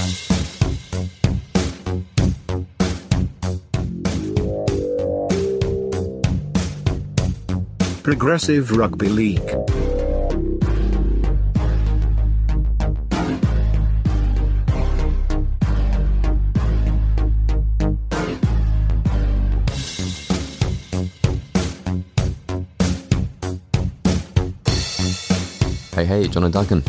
Progressive Rugby League. Hey, John and Duncan.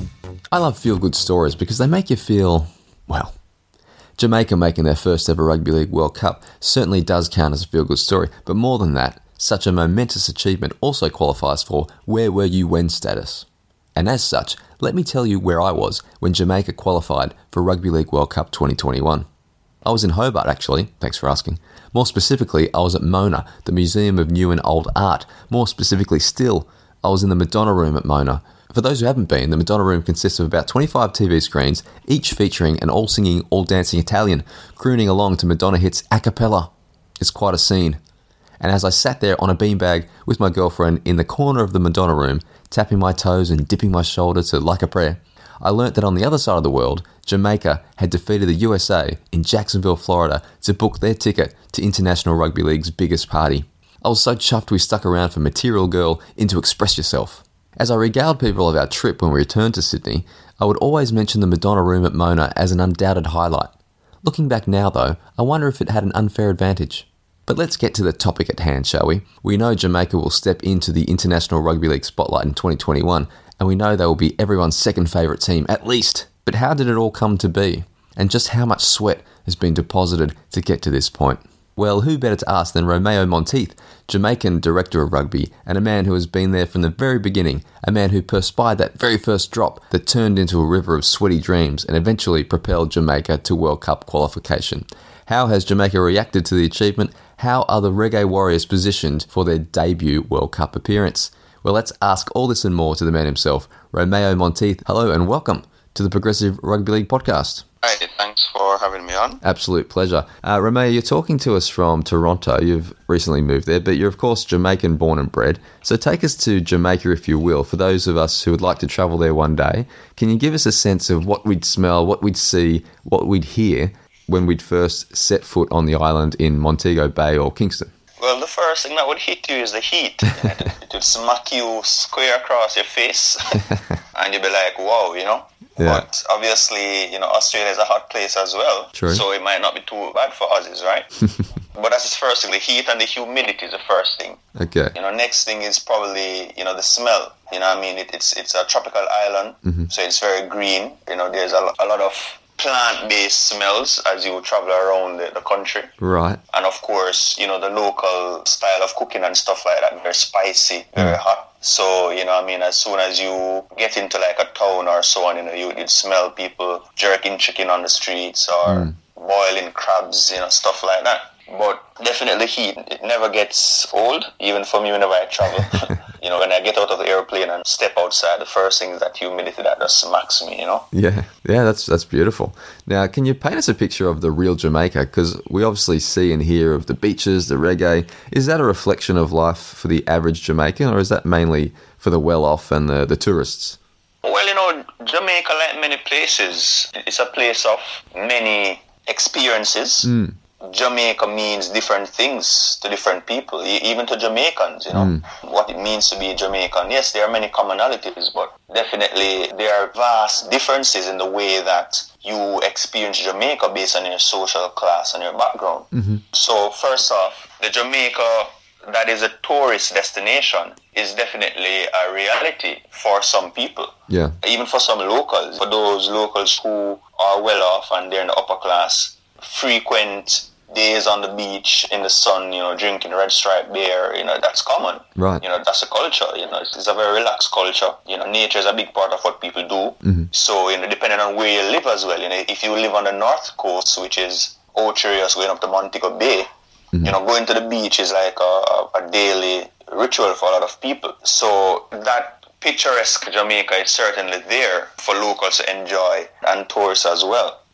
I love feel-good stories because they make you feel, well, Jamaica making their first ever Rugby League World Cup certainly does count as a feel-good story, but more than that, such a momentous achievement also qualifies for where were you when status. And as such, let me tell you where I was when Jamaica qualified for Rugby League World Cup 2021. I was in Hobart actually, thanks for asking. More specifically, I was at Mona, the Museum of New and Old Art. More specifically still, I was in the Madonna Room at Mona. For those who haven't been, the Madonna Room consists of about 25 TV screens, each featuring an all-singing, all-dancing Italian, crooning along to Madonna hits a cappella. It's quite a scene. And as I sat there on a beanbag with my girlfriend in the corner of the Madonna Room, tapping my toes and dipping my shoulder to Like a Prayer, I learnt that on the other side of the world, Jamaica had defeated the USA in Jacksonville, Florida to book their ticket to International Rugby League's biggest party. I was so chuffed we stuck around for Material Girl into Express Yourself. As I regaled people of our trip when we returned to Sydney, I would always mention the Madonna Room at Mona as an undoubted highlight. Looking back now though, I wonder if it had an unfair advantage. But let's get to the topic at hand, shall we? We know Jamaica will step into the International Rugby League spotlight in 2021, and we know they will be everyone's second favourite team, at least. But how did it all come to be? And just how much sweat has been deposited to get to this point? Well, who better to ask than Romeo Monteith, Jamaican Director of Rugby, and a man who has been there from the very beginning, a man who perspired that very first drop that turned into a river of sweaty dreams and eventually propelled Jamaica to World Cup qualification. How has Jamaica reacted to the achievement? How are the Reggae Warriors positioned for their debut World Cup appearance? Well, let's ask all this and more to the man himself, Romeo Monteith. Hello and welcome to the Progressive Rugby League podcast. Hi, thanks for having me on. Absolute pleasure. Romeo, you're talking to us from Toronto. You've recently moved there, but you're of course Jamaican born and bred. So take us to Jamaica, if you will, for those of us who would like to travel there one day. Can you give us a sense of what we'd smell, what we'd see, what we'd hear when we'd first set foot on the island in Montego Bay or Kingston? Well, the first thing that would hit you is the heat. It would smack you square across your face and you'd be like, wow, you know. Yeah. But obviously, you know, Australia is a hot place as well. True. So it might not be too bad for Aussies, right? But that's the first thing. The heat and the humidity is the first thing. Okay. You know, next thing is probably, you know, the smell. You know what I mean? It's a tropical island, so it's very green. You know, there's a lot of plant-based smells as you travel around the country. Right. And of course, you know, the local style of cooking and stuff like that, very spicy, very hot. So, you know, I mean, as soon as you get into like a town or so on, you know, you'd smell people jerking chicken on the streets or boiling crabs, you know, stuff like that. But definitely heat, it never gets old, even for me whenever I travel. You know, when I get out of the airplane and step outside, the first thing is that humidity that just smacks me, you know? Yeah, that's beautiful. Now, can you paint us a picture of the real Jamaica? Because we obviously see and hear of the beaches, the reggae. Is that a reflection of life for the average Jamaican, or is that mainly for the well-off and the tourists? Well, you know, Jamaica, like many places, it's a place of many experiences. Jamaica means different things to different people, even to Jamaicans, you know, what it means to be Jamaican. Yes, there are many commonalities, but definitely there are vast differences in the way that you experience Jamaica based on your social class and your background. So first off, the Jamaica that is a tourist destination is definitely a reality for some people. Yeah. Even for some locals, for those locals who are well off and they're in the upper class, frequent days on the beach in the sun, you know, drinking Red Stripe beer, you know, that's common. Right. You know, that's a culture, you know, it's a very relaxed culture. You know, nature is a big part of what people do. So, you know, depending on where you live as well, you know, if you live on the north coast, which is Ocherius going up to Montego Bay, you know, going to the beach is like a daily ritual for a lot of people. So that picturesque Jamaica is certainly there for locals to enjoy and tourists as well.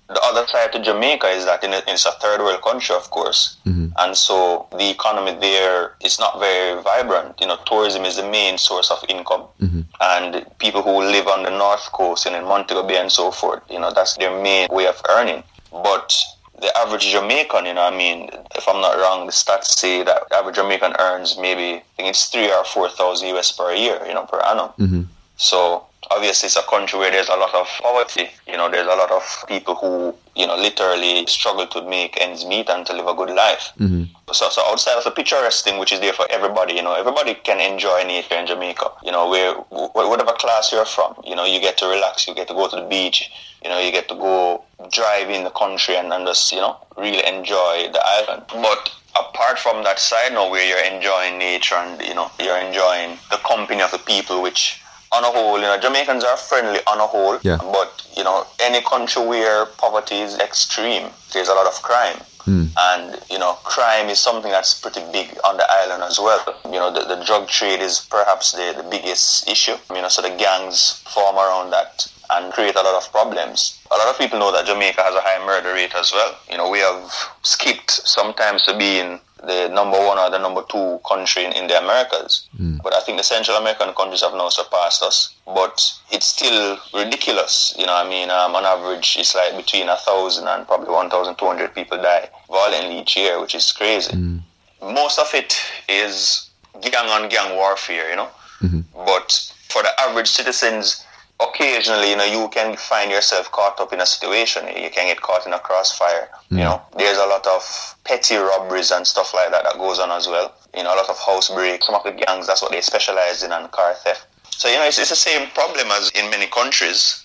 the other side to Jamaica is that it's a third world country, of course. And so the economy there is not very vibrant. Tourism is the main source of income. And people who live on the north coast and in Montego Bay and so forth, that's their main way of earning. But the average Jamaican, if I'm not wrong, the stats say that the average Jamaican earns maybe, I think it's 3,000 or 4,000 US per year, per annum. So obviously it's a country where there's a lot of poverty. There's a lot of people who, literally struggle to make ends meet and to live a good life. So outside of the picturesque thing, which is there for everybody, everybody can enjoy nature in Jamaica. Whatever class you're from, you get to relax, you get to go to the beach, you get to go drive in the country and just, really enjoy the island. But apart from that side now where you're enjoying nature and, you're enjoying the company of the people, which on a whole, Jamaicans are friendly on a whole. Yeah. But, any country where poverty is extreme, there's a lot of crime. And, crime is something that's pretty big on the island as well. The drug trade is perhaps the biggest issue. So the gangs form around that and create a lot of problems. A lot of people know that Jamaica has a high murder rate as well. We have skipped sometimes to being the number one or the number two country in the Americas. But I think the Central American countries have now surpassed us. But it's still ridiculous. On average, it's like between 1,000 and probably 1,200 people die violently each year, which is crazy. Most of it is gang-on-gang warfare, But for the average citizens, occasionally, you can find yourself caught up in a situation. You can get caught in a crossfire. There's a lot of petty robberies and stuff like that goes on as well. A lot of house breaks. Some of the gangs, that's what they specialize in, and car theft. So, it's the same problem as in many countries.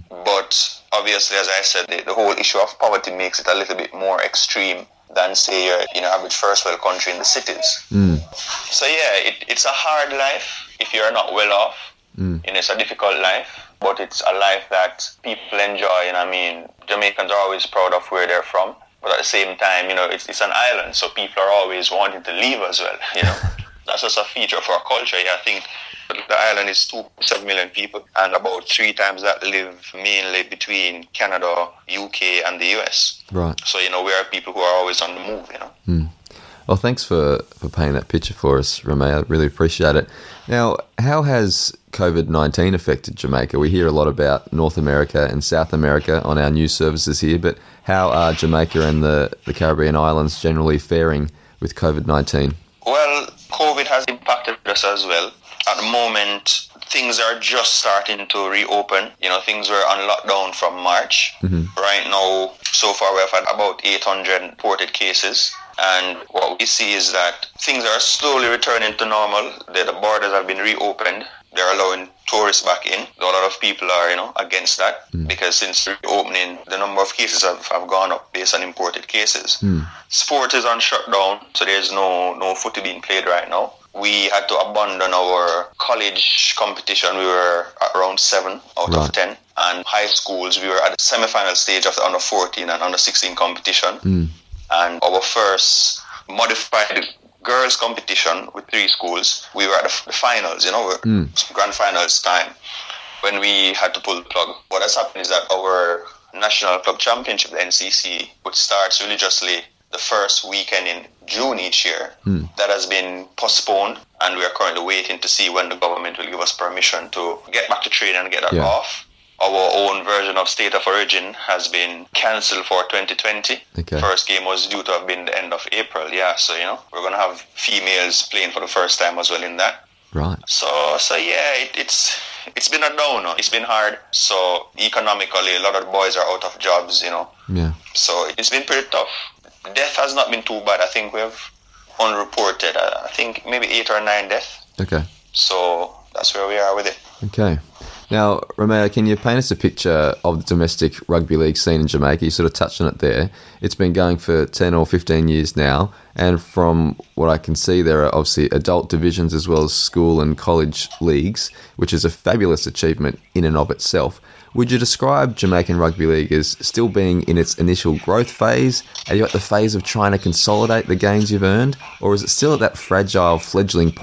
But obviously, as I said, the whole issue of poverty makes it a little bit more extreme than, say, your average first world country in the cities. So, yeah, it's a hard life if you're not well off. It's a difficult life. But it's a life that people enjoy, and Jamaicans are always proud of where they're from. But at the same time, it's an island, so people are always wanting to leave as well, That's just a feature of our culture. I think the island is 2.7 million people, and about 3 times that live mainly between Canada, UK, and the US. Right. So, we are people who are always on the move, Well, thanks for painting that picture for us, Ramey. I really appreciate it. Now, how has COVID-19 affected Jamaica? We hear a lot about North America and South America on our news services here, but how are Jamaica and the Caribbean islands generally faring with COVID-19? Well, COVID has impacted us as well. At the moment, things are just starting to reopen. Things were on lockdown from March. Right now, so far, we have had about 800 reported cases. And what we see is that things are slowly returning to normal. The borders have been reopened. They're allowing tourists back in. A lot of people are, against that because since reopening, the number of cases have gone up based on imported cases. Sport is on shutdown, so there's no footy being played right now. We had to abandon our college competition. We were at around 7 out of 10. And high schools, we were at the semi-final stage of the under 14 and under 16 competition. And our first modified girls competition with 3 schools, we were at the finals, grand finals time, when we had to pull the plug. What has happened is that our National Club Championship, the NCC, which starts religiously the first weekend in June each year, that has been postponed, and we are currently waiting to see when the government will give us permission to get back to training and get that off. Our own version of State of Origin has been cancelled for 2020. Okay. First game was due to have been the end of April. So, we're going to have females playing for the first time as well in that. Right. So yeah, it's been a downer. It's been hard. So economically, a lot of boys are out of jobs, Yeah. So it's been pretty tough. Death has not been too bad. I think we have unreported, I think maybe 8 or 9 deaths. Okay. So that's where we are with it. Okay. Now, Ramey, can you paint us a picture of the domestic rugby league scene in Jamaica? You sort of touched on it there. It's been going for 10 or 15 years now, and from what I can see, there are obviously adult divisions as well as school and college leagues, which is a fabulous achievement in and of itself. Would you describe Jamaican Rugby League as still being in its initial growth phase? Are you at the phase of trying to consolidate the gains you've earned? Or is it still at that fragile, fledgling point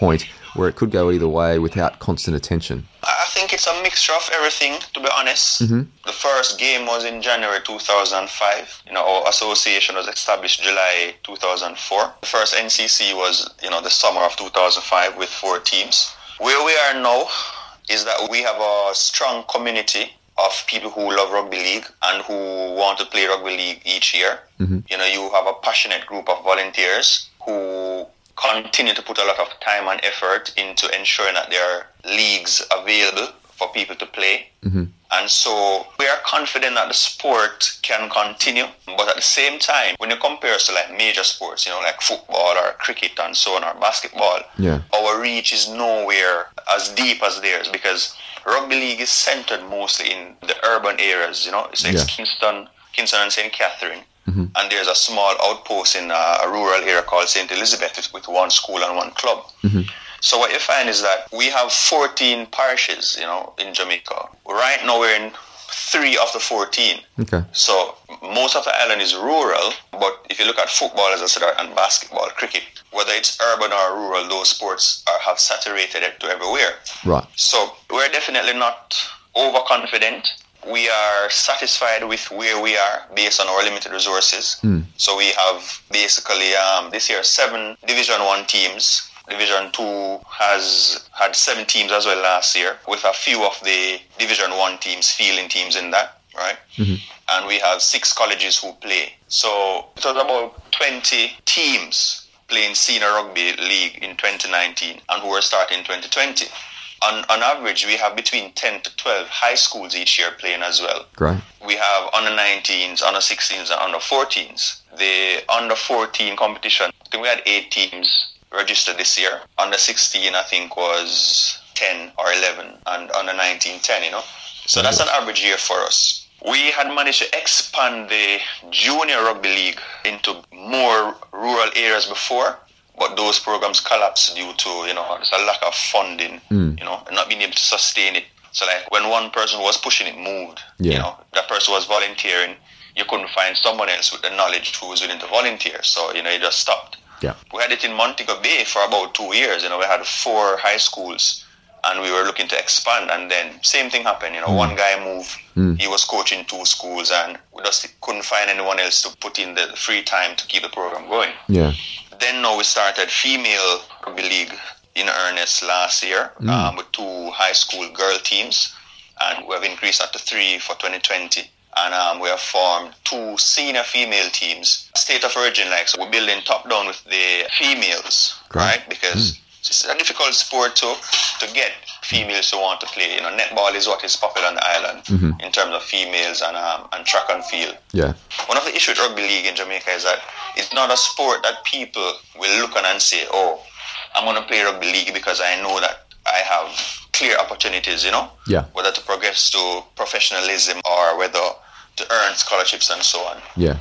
where it could go either way without constant attention? I think it's a mixture of everything, to be honest. Mm-hmm. The first game was in January 2005. Our association was established July 2004. The first NCC was, the summer of 2005 with 4 teams. Where we are now is that we have a strong community of people who love rugby league and who want to play rugby league each year. Mm-hmm. You have a passionate group of volunteers who continue to put a lot of time and effort into ensuring that there are leagues available for people to play. Mm-hmm. And so we are confident that the sport can continue. But at the same time, when you compare us to like major sports, like football or cricket and so on, or basketball, our reach is nowhere as deep as theirs, because rugby league is centered mostly in the urban areas. It's Kingston and St. Catherine. Mm-hmm. And there's a small outpost in a rural area called St. Elizabeth with 1 school and 1 club. Mm-hmm. So what you find is that we have 14 parishes, in Jamaica. Right now we're in 3 of the 14. Okay. So most of the island is rural, but if you look at football, as I said, and basketball, cricket, whether it's urban or rural, those sports have saturated it to everywhere. Right. So we're definitely not overconfident. We are satisfied with where we are based on our limited resources. So we have basically this year 7 Division 1 teams. Division 2 has had 7 teams as well last year, with a few of the Division 1 teams fielding teams in that, right? Mm-hmm. And we have 6 colleges who play. So it was about 20 teams playing senior rugby league in 2019 and who are starting in 2020. On average, we have between 10 to 12 high schools each year playing as well. Great. We have under 19s, under 16s, and under 14s. The under 14 competition, I think we had 8 teams registered this year. Under 16, I think, was 10 or 11, and under 19, 10, So that's an average year for us. We had managed to expand the junior rugby league into more rural areas before, but those programs collapsed due to, there's a lack of funding, not being able to sustain it. So like when one person who was pushing it moved, that person was volunteering, you couldn't find someone else with the knowledge who was willing to volunteer. So, it just stopped. Yeah. We had it in Montego Bay for about 2 years. We had 4 high schools and we were looking to expand, and then same thing happened. One guy moved, he was coaching 2 schools, and we just couldn't find anyone else to put in the free time to keep the program going. Yeah. Then now we started female rugby league in earnest last year with 2 high school girl teams, and we have increased that to 3 for 2020. And we have formed 2 senior female teams, state of origin, so we're building top down with the females, right? Because it's a difficult sport to get females who want to play. Netball is what is popular on the island in terms of females and track and field. Yeah. One of the issues with rugby league in Jamaica is that it's not a sport that people will look on and say, oh, I'm going to play rugby league because I know that I have clear opportunities, Yeah. whether to progress to professionalism or whether to earn scholarships and so on. Yeah.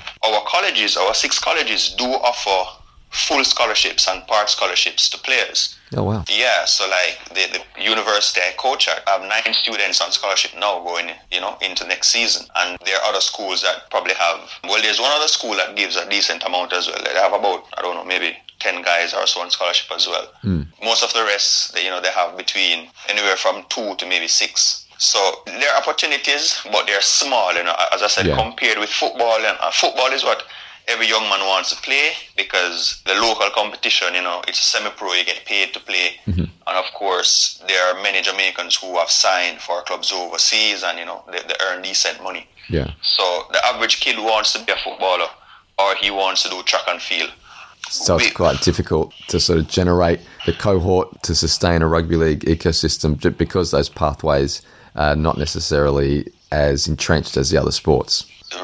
Our 6 colleges do offer full scholarships and part scholarships to players. Oh, wow. Yeah, so like the university I coach at, I have 9 students on scholarship now going, into next season. And there are other schools that probably have, there's one other school that gives a decent amount as well. They have about, maybe 10 guys or so on scholarship as well. Most of the rest, they have between anywhere from 2 to maybe 6. So there are opportunities, but they're small, as I said, compared with football. And football is what every young man wants to play, because the local competition, it's semi-pro, you get paid to play. And of course, there are many Jamaicans who have signed for clubs overseas and, they earn decent money. Yeah. So the average kid wants to be a footballer, or he wants to do track and field. So it's quite difficult to sort of generate the cohort to sustain a rugby league ecosystem because those pathways are not necessarily as entrenched as the other sports.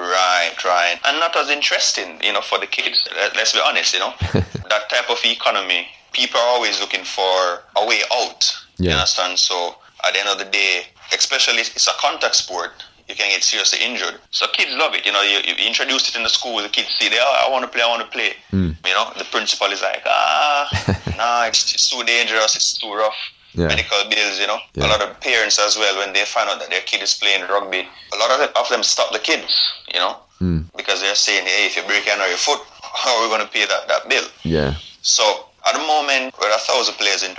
Right. And not as interesting, for the kids. Let's be honest, that type of economy, people are always looking for a way out. Yeah. You understand? So at the end of the day, especially it's a contact sport, you can get seriously injured. So kids love it. You introduce it in the school, the kids see, I want to play. The principal is like, it's too dangerous, it's too rough. Yeah. Medical bills, A lot of parents as well, when they find out that their kid is playing rugby, a lot of them stop the kids, because they're saying, hey, if you break your hand or your foot, how are we going to pay that bill? Yeah. So At the moment, we're 1,000 players in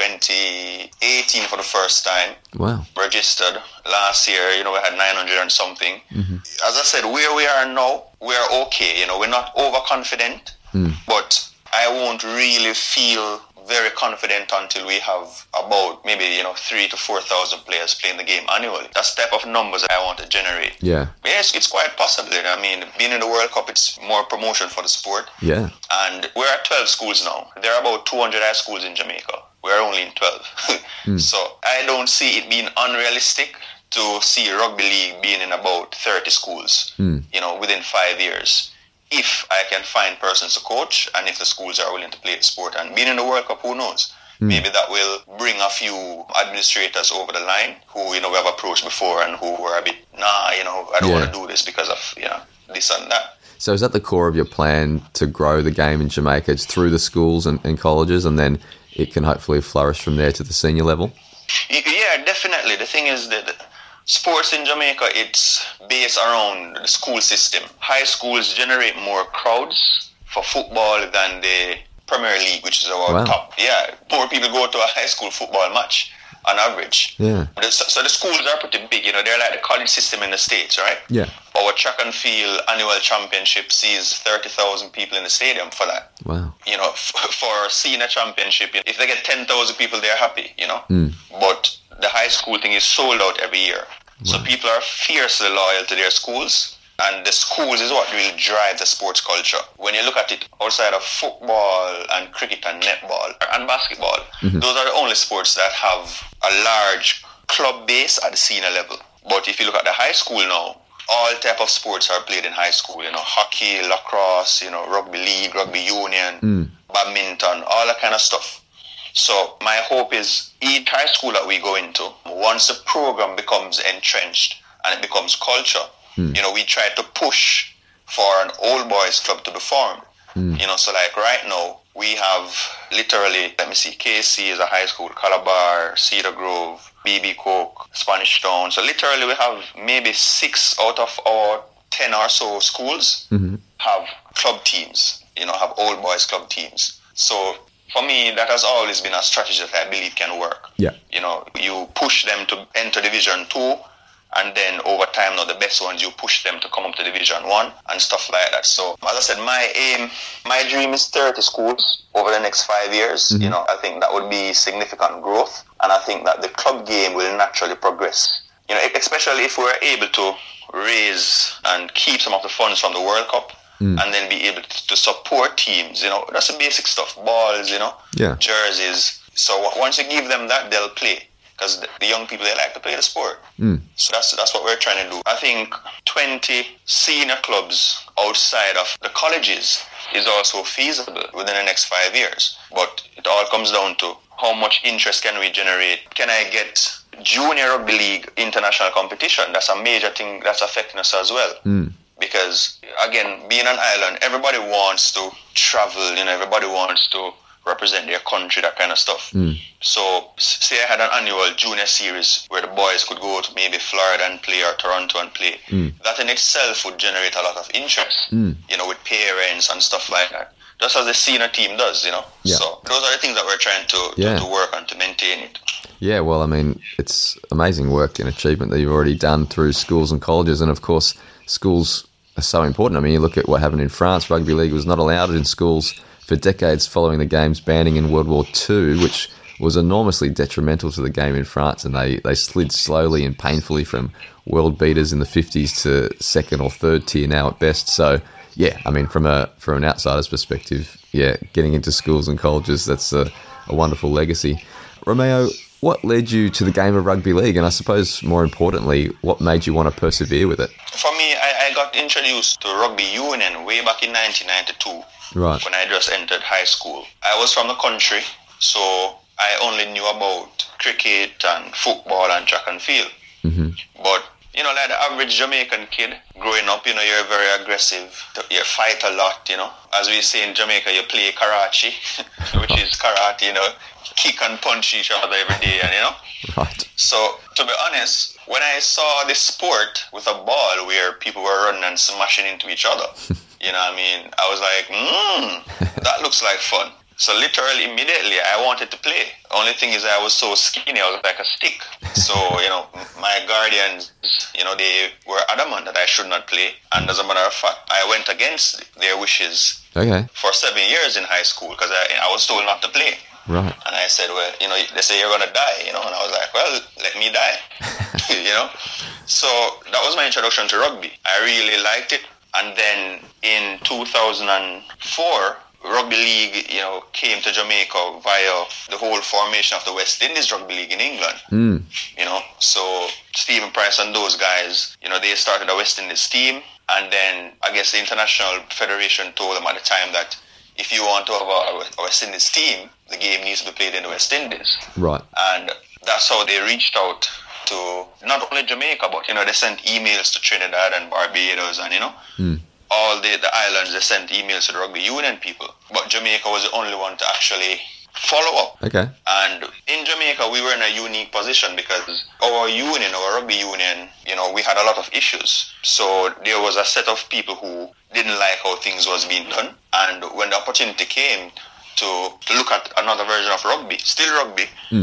2018 for the first time. Wow. Registered. Last year, we had 900 and something. As I said, where we are now, we're okay. We're not overconfident, but I won't really feel very confident until we have about maybe 3,000 to 4,000 players playing the game annually. That's the type of numbers I want to generate. Yeah. Yes, it's quite possible. I mean, being in the World Cup, it's more promotion for the sport. Yeah. And we're at 12 schools now. There are about 200 high schools in Jamaica. We're only in 12. So I don't see it being unrealistic to see rugby league being in about 30 schools, within 5 years. If I can find persons to coach and if the schools are willing to play the sport. And being in the World Cup, who knows? Maybe that will bring a few administrators over the line who, we have approached before and who were a bit, I don't want to do this because of, this and that. So is that the core of your plan, to grow the game in Jamaica? It's through the schools and colleges, and then it can hopefully flourish from there to the senior level? Yeah, definitely. The thing is that sports in Jamaica, it's based around the school system. High schools generate more crowds for football than the Premier League, which is our top. Yeah, more people go to a high school football match on average. Yeah. So the schools are pretty big. They're like the college system in the States, right? Yeah. Our track and field annual championship sees 30,000 people in the stadium for that. Wow. For a senior championship, if they get 10,000 people, they're happy, But the high school thing is sold out every year. So people are fiercely loyal to their schools. And the schools is what really drives the sports culture. When you look at it outside of football and cricket and netball and basketball, those are the only sports that have a large club base at the senior level. But if you look at the high school now, all type of sports are played in high school. Hockey, lacrosse, rugby league, rugby union, badminton, all that kind of stuff. So my hope is each high school that we go into, once the program becomes entrenched and it becomes culture, we try to push for an old boys club to be formed. So like right now, we have literally, KC is a high school, Calabar, Cedar Grove, BB Cook, Spanish Town. So literally we have maybe 6 out of our 10 or so schools have club teams, have old boys club teams. So for me, that has always been a strategy that I believe can work. Yeah. You push them to enter Division 2, and then over time, now the best ones, you push them to come up to Division 1 and stuff like that. So, as I said, my dream is 30 schools over the next 5 years. I think that would be significant growth, and I think that the club game will naturally progress. Especially if we're able to raise and keep some of the funds from the World Cup, and then be able to support teams. That's the basic stuff. Balls, jerseys. So once you give them that, they'll play. Because the young people, they like to play the sport. So that's what we're trying to do. I think 20 senior clubs outside of the colleges is also feasible within the next 5 years. But it all comes down to how much interest can we generate. Can I get junior rugby league international competition? That's a major thing that's affecting us as well. Because, again, being an island, everybody wants to travel, everybody wants to represent their country, that kind of stuff. So, say I had an annual junior series where the boys could go to maybe Florida and play or Toronto and play. That in itself would generate a lot of interest, with parents and stuff like that. Just as the senior team does, Yeah. So, those are the things that we're trying to work on to maintain it. Yeah, well, I mean, it's amazing work and achievement that you've already done through schools and colleges. And, of course, schools are so important. I mean, you look at what happened in France. Rugby league was not allowed in schools for decades following the game's banning in World War II, which was enormously detrimental to the game in France. And they slid slowly and painfully from world beaters in the 50s to second or third tier now at best. So, yeah, I mean, from an outsider's perspective, yeah, getting into schools and colleges, that's a wonderful legacy. Romeo, what led you to the game of rugby league? And I suppose, more importantly, what made you want to persevere with it? For me, I got introduced to rugby union way back in 1992. Right. When I just entered high school. I was from the country, so I only knew about cricket and football and track and field. But, like the average Jamaican kid growing up, you're very aggressive. You fight a lot, As we say in Jamaica, you play karachi, which is karate, kick and punch each other every day, Right. So, to be honest, when I saw this sport with a ball where people were running and smashing into each other, I was like, that looks like fun. So literally immediately I wanted to play. Only thing is I was so skinny, I was like a stick. So, my guardians, they were adamant that I should not play. And as a matter of fact, I went against their wishes for 7 years in high school because I was told not to play. Right. And I said, well, they say you're going to die, and I was like, well, let me die, So that was my introduction to rugby. I really liked it. And then in 2004, Rugby League, came to Jamaica via the whole formation of the West Indies Rugby League in England. So Stephen Price and those guys, they started a West Indies team. And then I guess the International Federation told them at the time that if you want to have a West Indies team, the game needs to be played in the West Indies. Right. And that's how they reached out to not only Jamaica, but, they sent emails to Trinidad and Barbados and, all the islands. They sent emails to the rugby union people. But Jamaica was the only one to actually follow up. Okay. And in Jamaica, we were in a unique position because our union, our rugby union, we had a lot of issues. So there was a set of people who didn't like how things was being done. And when the opportunity came to look at another version of rugby, still rugby,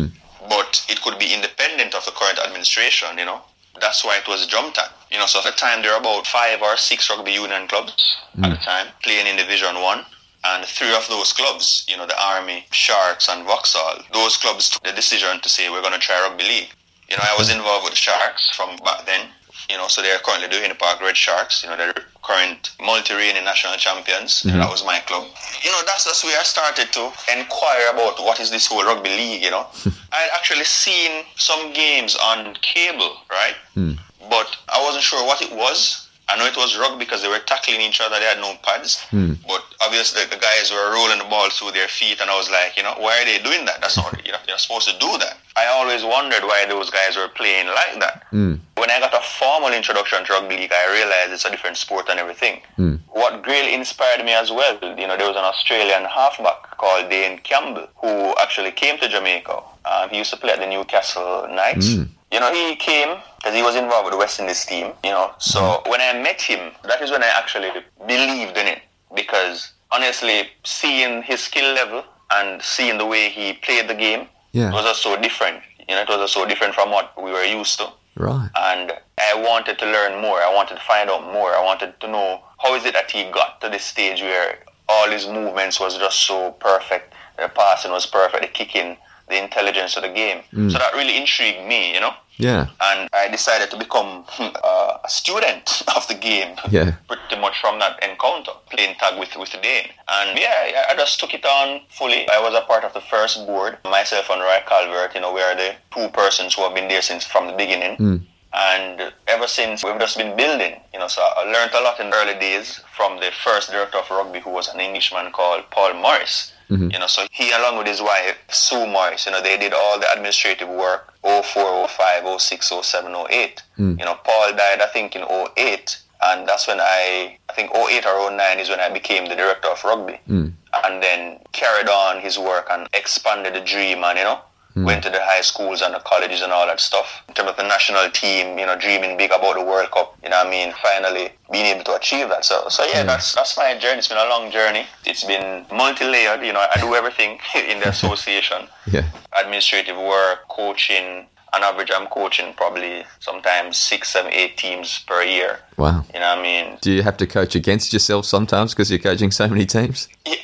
but it could be independent of the current administration, that's why it was jumped at. So at the time there were about 5 or 6 rugby union clubs at the time playing in Division 1. And 3 of those clubs, the Army, Sharks and Vauxhall, those clubs took the decision to say we're going to try rugby league. I was involved with the Sharks from back then. So they're currently doing the Park Red Sharks. They're the current multi-reigning national champions. That was my club. That's where I started to inquire about what is this whole rugby league, I'd actually seen some games on cable, right? But I wasn't sure what it was. I know it was rugby because they were tackling each other. They had no pads. But obviously the guys were rolling the ball through their feet. And I was like, why are they doing that? That's not, you're supposed to do that. I always wondered why those guys were playing like that. When I got a formal introduction to rugby league, I realized it's a different sport and everything. What really inspired me as well, there was an Australian halfback called Dane Campbell who actually came to Jamaica. He used to play at the Newcastle Knights. He came because he was involved with the West Indies team, So when I met him, that is when I actually believed in it. Because honestly, seeing his skill level and seeing the way he played the game, it was just so different. It was just so different from what we were used to. Right. And I wanted to learn more. I wanted to find out more. I wanted to know how is it that he got to this stage where all his movements was just so perfect. The passing was perfect, the kicking, the intelligence of the game. So that really intrigued me, Yeah. And I decided to become a student of the game. Yeah. Pretty much from that encounter, playing tag with Dane. And I just took it on fully. I was a part of the first board. Myself and Roy Calvert, we are the 2 persons who have been there since from the beginning. And ever since, we've just been building, So I learned a lot in the early days from the first director of rugby, who was an Englishman called Paul Morris. So he, along with his wife, Sue Morris, they did all the administrative work, 04, 05, 06, 07, 08. Paul died, I think, in 08. And that's when I think 08 or 09 is when I became the director of rugby. And then carried on his work and expanded the dream and, went to the high schools and the colleges and all that stuff. In terms of the national team, dreaming big about the World Cup, finally being able to achieve that. So that's my journey. It's been a long journey. It's been multi-layered, I do everything in the association. Administrative work, coaching. On average, I'm coaching probably sometimes 6, 7, 8 teams per year. Wow. Do you have to coach against yourself sometimes because you're coaching so many teams? Yeah.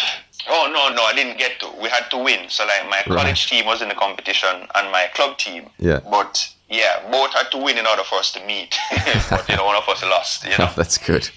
Oh, no, I didn't get to. We had to win. So, my college team was in the competition and my club team. Yeah. But, both had to win in order for us to meet. But, one of us lost, That's good.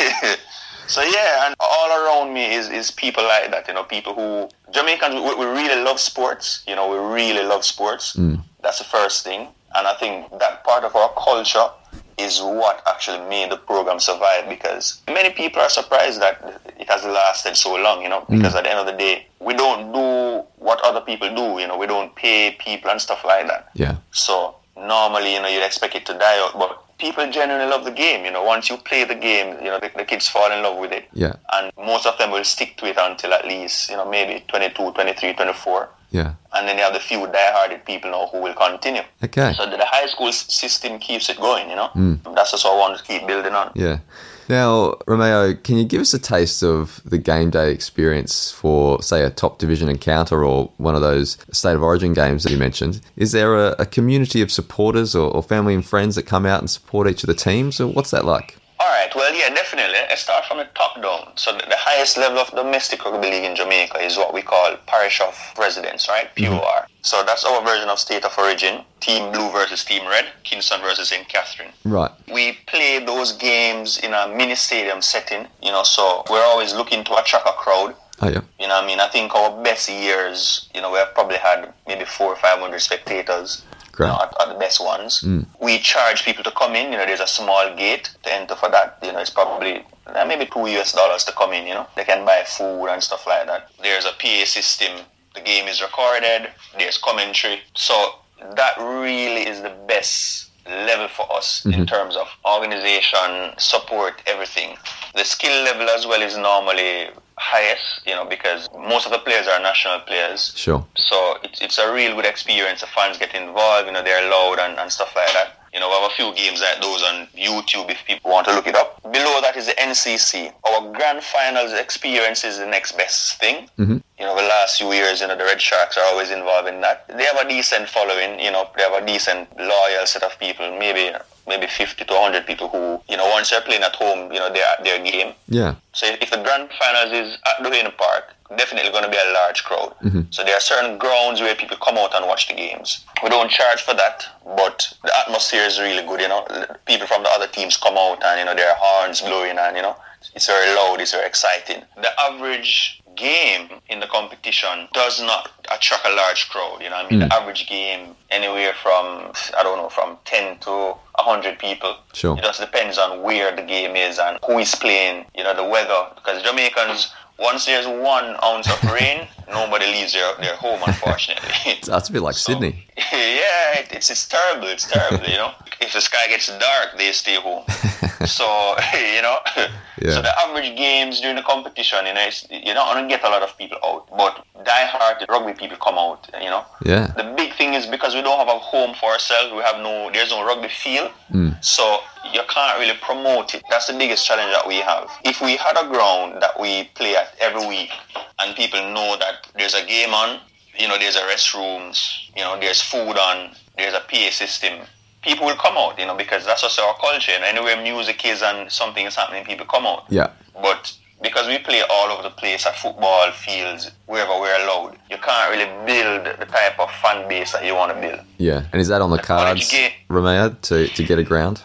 So, and all around me is people like that, people who... Jamaicans, we really love sports. We really love sports. That's the first thing. And I think that part of our culture is what actually made the program survive, because many people are surprised that it has lasted so long, because at the end of the day, we don't do what other people do, we don't pay people and stuff like that. Yeah. So normally, you'd expect it to die out, but people genuinely love the game, once you play the game, the kids fall in love with it. Yeah. And most of them will stick to it until at least, maybe 22, 23, 24. Yeah. And then you have the few die-hearted people now who will continue. Okay. So the high school system keeps it going, That's just what I want to keep building on. Yeah. Now, Romeo, can you give us a taste of the game day experience for, say, a top division encounter or one of those State of Origin games that you mentioned? Is there a community of supporters or family and friends that come out and support each of the teams, or what's that like? All right, well, yeah, definitely. Let's start from the top down. So the highest level of domestic rugby league in Jamaica is what we call Parish of Residence, right? POR. So that's our version of State of Origin. Team Blue versus Team Red, Kingston versus St. Catherine. Right. We play those games in a mini stadium setting, so we're always looking to attract a crowd. Oh, yeah. You know what I mean? I think our best years, we have probably had maybe 400 or 500 spectators. At the best ones. We charge people to come in. There's a small gate to enter for that. It's probably maybe $2 to come in. They can buy food and stuff like that. There's a PA system. The game is recorded. There's commentary. So that really is the best level for us in terms of organization, support, everything. The skill level as well is normally highest, because most of the players are national players. Sure. So it's a real good experience. The fans get involved, they're loud and stuff like that. We have a few games like those on YouTube if people want to look it up. Below that is the NCC. Our grand finals experience is the next best thing. The last few years, the Red Sharks are always involved in that. They have a decent following, they have a decent loyal set of people, maybe 50 to 100 people who, once they're playing at home, their game. Yeah. So if the grand finals is at the Wayne Park, definitely going to be a large crowd. So there are certain grounds where people come out and watch the games. We don't charge for that, but the atmosphere is really good, People from the other teams come out and, their horns blowing and, it's very loud, it's very exciting. The average game in the competition does not attract a large crowd, The average game anywhere from 10 to 100 people. Sure. It just depends on where the game is and who is playing, the weather. Because Jamaicans, once there's 1 ounce of rain, nobody leaves their home, unfortunately. That's a bit like Sydney. Yeah, it's terrible. It's terrible, If the sky gets dark, they stay home. So, Yeah. So the average games during the competition, you're not going to get a lot of people out. But die-hard rugby people come out, Yeah. The big thing is because we don't have a home for ourselves, there's no rugby field. So you can't really promote it. That's the biggest challenge that we have. If we had a ground that we play at every week and people know that there's a game on, there's a restrooms, there's food on, there's a PA system, people will come out, because that's also our culture. And anywhere music is and something is happening, people come out. Yeah. But because we play all over the place at football fields, wherever we're allowed, you can't really build the type of fan base that you want to build. Yeah. And is that on the cards, Romeo, to get a ground?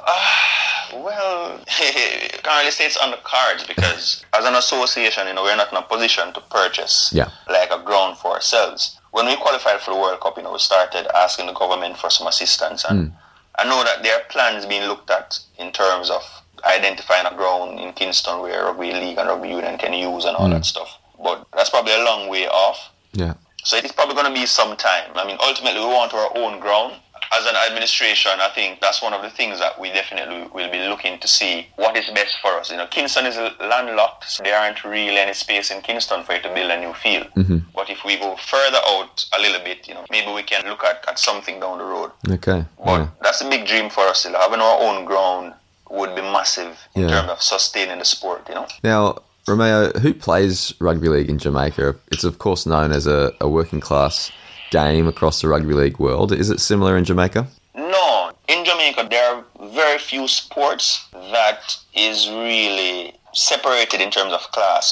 Well, can't really say it's on the cards because as an association, we're not in a position to purchase like a ground for ourselves. When we qualified for the World Cup, we started asking the government for some assistance, and I know that there are plans being looked at in terms of identifying a ground in Kingston where rugby league and rugby union can use and all that stuff. But that's probably a long way off. Yeah. So it's probably going to be some time. Ultimately, we want our own ground. As an administration, I think that's one of the things that we definitely will be looking to see what is best for us. Kingston is landlocked, so there aren't really any space in Kingston for you to build a new field. But if we go further out a little bit, maybe we can look at something down the road. Okay. But that's a big dream for us. Having our own ground would be massive in terms of sustaining the sport. Now, Romeo, who plays rugby league in Jamaica? It's of course known as a working class game across the rugby league world. Is it similar in Jamaica? No. In Jamaica, there are very few sports that is really separated in terms of class,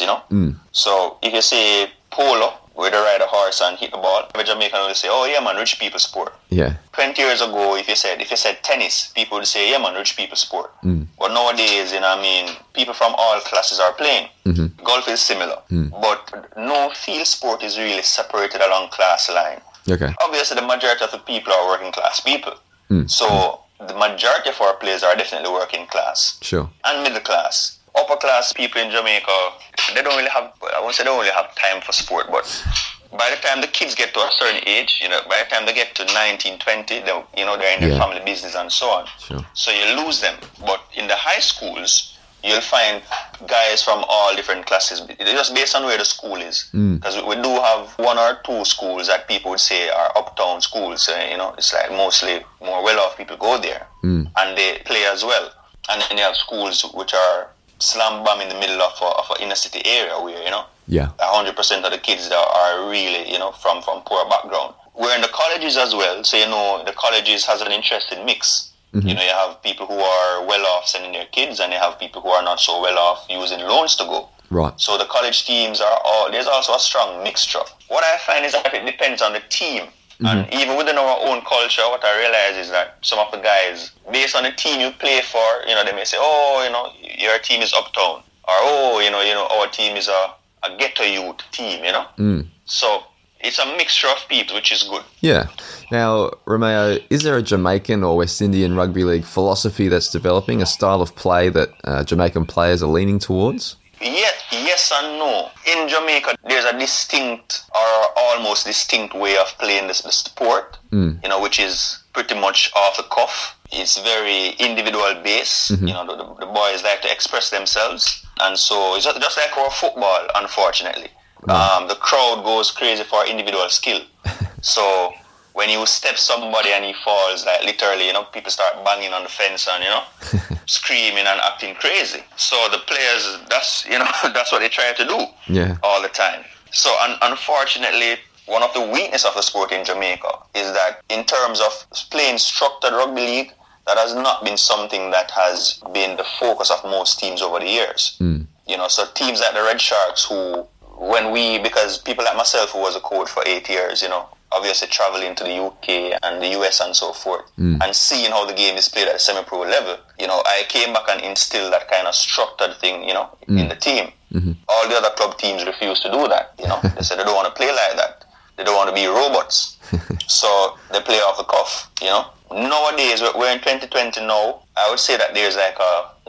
So if you say polo, where they ride a horse and hit the ball, every Jamaican will say, oh yeah man, rich people sport. Yeah. 20 years ago, if you said tennis, people would say, yeah man, rich people sport. But nowadays, people from all classes are playing. Golf is similar. But no field sport is really separated along class line. Okay. Obviously, the majority of the people are working class people. So the majority of our players are definitely working class. Sure. And middle class. Upper class people in Jamaica, they don't really have, I won't say they don't really have time for sport, but by the time the kids get to a certain age, by the time they get to 19, 20, they're in their family business and so on. Sure. So you lose them. But in the high schools, you'll find guys from all different classes. It's just based on where the school is. Because we do have 1 or 2 schools that people would say are uptown schools. It's like mostly more well-off people go there. And they play as well. And then you have schools which are slam bam in the middle of a inner city area where, 100% of the kids there are really, from poor background. We're in the colleges as well, so, the colleges has an interesting mix. Mm-hmm. You have people who are well off sending their kids, and you have people who are not so well off using loans to go. Right. So the college teams there's also a strong mixture. What I find is that it depends on the team. Mm-hmm. And even within our own culture, what I realize is that some of the guys, based on the team you play for, they may say, your team is uptown. Or, our team is a ghetto youth team, So it's a mixture of people, which is good. Yeah. Now, Romeo, is there a Jamaican or West Indian rugby league philosophy that's developing, a style of play that Jamaican players are leaning towards? Yes and no. In Jamaica, there's a distinct or almost distinct way of playing the sport, which is pretty much off the cuff. It's very individual based. Mm-hmm. The boys like to express themselves. And so it's just like our football, unfortunately. The crowd goes crazy for individual skill. So when you step somebody and he falls, like literally, people start banging on the fence and, screaming and acting crazy. So the players, that's what they try to do all the time. So unfortunately, one of the weaknesses of the sport in Jamaica is that in terms of playing structured rugby league, that has not been something that has been the focus of most teams over the years. So teams like the Red Sharks because people like myself who was a coach for 8 years, obviously traveling to the UK and the US and so forth, and seeing how the game is played at a semi-pro level, I came back and instilled that kind of structured thing, in the team. Mm-hmm. All the other club teams refuse to do that, They said they don't want to play like that. They don't want to be robots. So they play off the cuff, Nowadays, we're in 2020 now. I would say that there's like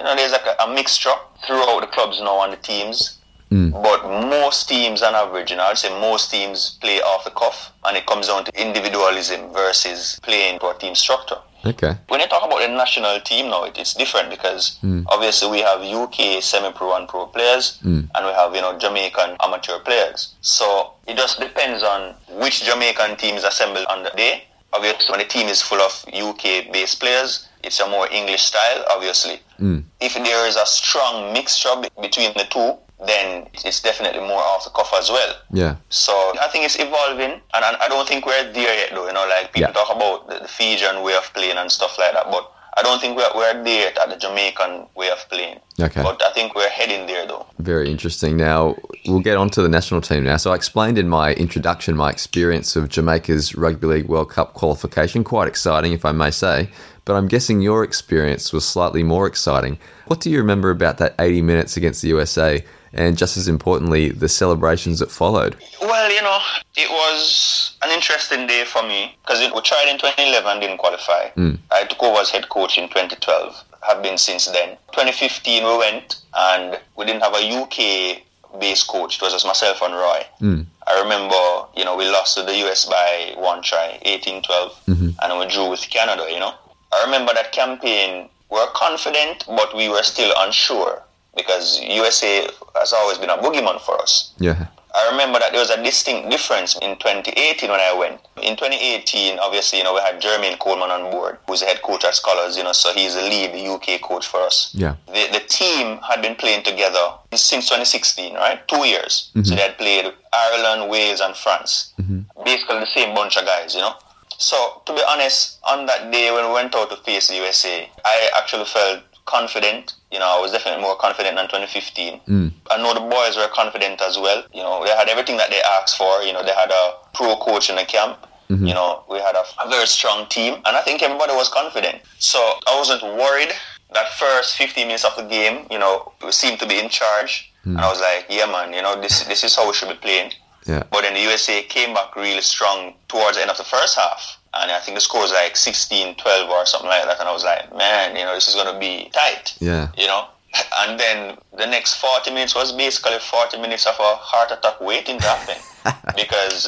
a mixture throughout the clubs now and the teams. But most teams on average, I'd say most teams play off the cuff, and it comes down to individualism versus playing to a team structure. Okay. When you talk about the national team now, it's different because obviously we have UK semi-pro and pro players, and we have, Jamaican amateur players. So it just depends on which Jamaican team is assembled on the day. Obviously, when the team is full of UK-based players, it's a more English style, obviously. If there is a strong mixture between the two, then it's definitely more off the cuff as well. Yeah. So I think it's evolving, and I don't think we're there yet, though. Like people talk about the Fijian way of playing and stuff like that, but I don't think we're there yet at the Jamaican way of playing. Okay. But I think we're heading there, though. Very interesting. Now, we'll get on to the national team now. So I explained in my introduction my experience of Jamaica's Rugby League World Cup qualification. Quite exciting, if I may say. But I'm guessing your experience was slightly more exciting. What do you remember about that 80 minutes against the USA? And just as importantly, the celebrations that followed? Well, it was an interesting day for me because we tried in 2011 and didn't qualify. I took over as head coach in 2012, have been since then. 2015 we went and we didn't have a UK-based coach. It was just myself and Roy. I remember, we lost to the US by 1 try, 18-12, and we drew with Canada, I remember that campaign, we were confident, but we were still unsure. Because USA has always been a boogeyman for us. Yeah. I remember that there was a distinct difference in 2018 when I went. In 2018, obviously, we had Jermaine Coleman on board, who's the head coach at Scholars, so he's the lead UK coach for us. Yeah. The team had been playing together since 2016, right? 2 years. So they had played Ireland, Wales, and France. Basically the same bunch of guys, So, to be honest, on that day when we went out to face the USA, I actually felt confident. I was definitely more confident than 2015. I know the boys were confident as well. They had everything that they asked for. They had a pro coach in the camp. We had a very strong team, and I think everybody was confident. So I wasn't worried. That first 15 minutes of the game, we seemed to be in charge. And I was like, yeah, man, this is how we should be playing. Yeah. But then the USA came back really strong towards the end of the first half. And I think the score was like 16-12 or something like that. And I was like, man, this is going to be tight. Yeah. And then the next 40 minutes was basically 40 minutes of a heart attack waiting to happen. because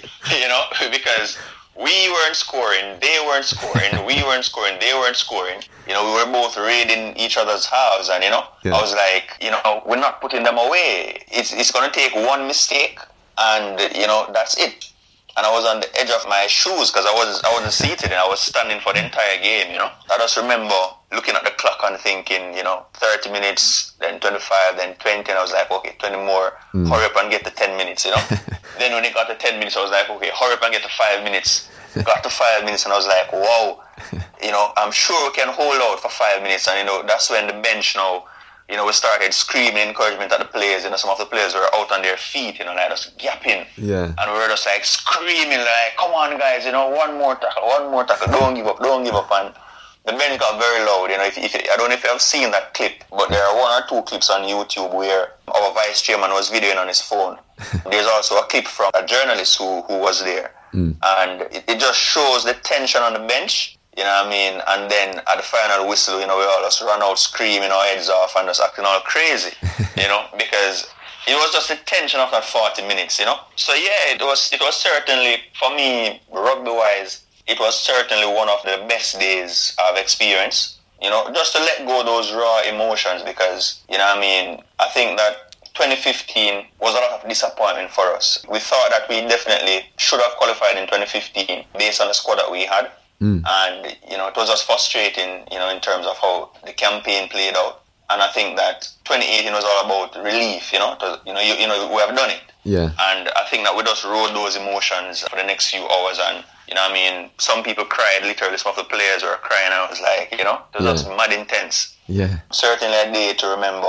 we weren't scoring, they weren't scoring, we weren't scoring, they weren't scoring. We were both raiding each other's halves. And, I was like, we're not putting them away. It's going to take one mistake and, that's it. And I was on the edge of my shoes because I wasn't seated and I was standing for the entire game, I just remember looking at the clock and thinking, 30 minutes, then 25, then 20, and I was like, okay, 20 more, hurry up and get to 10 minutes, Then when it got to 10 minutes, I was like, okay, hurry up and get to 5 minutes. Got to 5 minutes, and I was like, wow, I'm sure we can hold out for 5 minutes, and, that's when the bench now, we started screaming encouragement at the players. Some of the players were out on their feet, like just gapping. Yeah. And we were just like screaming, like, come on, guys, one more tackle, don't give up. And the bench got very loud. I don't know if you have seen that clip, but there are 1 or 2 clips on YouTube where our vice chairman was videoing on his phone. There's also a clip from a journalist who was there. And it just shows the tension on the bench. And then at the final whistle, we all just run out screaming our heads off and just acting all crazy, because it was just the tension of that 40 minutes, So yeah, it was certainly, for me, rugby-wise, it was certainly one of the best days I've experienced, just to let go of those raw emotions, because, I think that 2015 was a lot of disappointment for us. We thought that we definitely should have qualified in 2015 based on the squad that we had. And, it was just frustrating, in terms of how the campaign played out. And I think that 2018 was all about relief, we have done it. Yeah. And I think that we just rode those emotions for the next few hours. And, some people cried, literally, some of the players were crying. I was like, it was just mad intense. Yeah. Certainly a day to remember,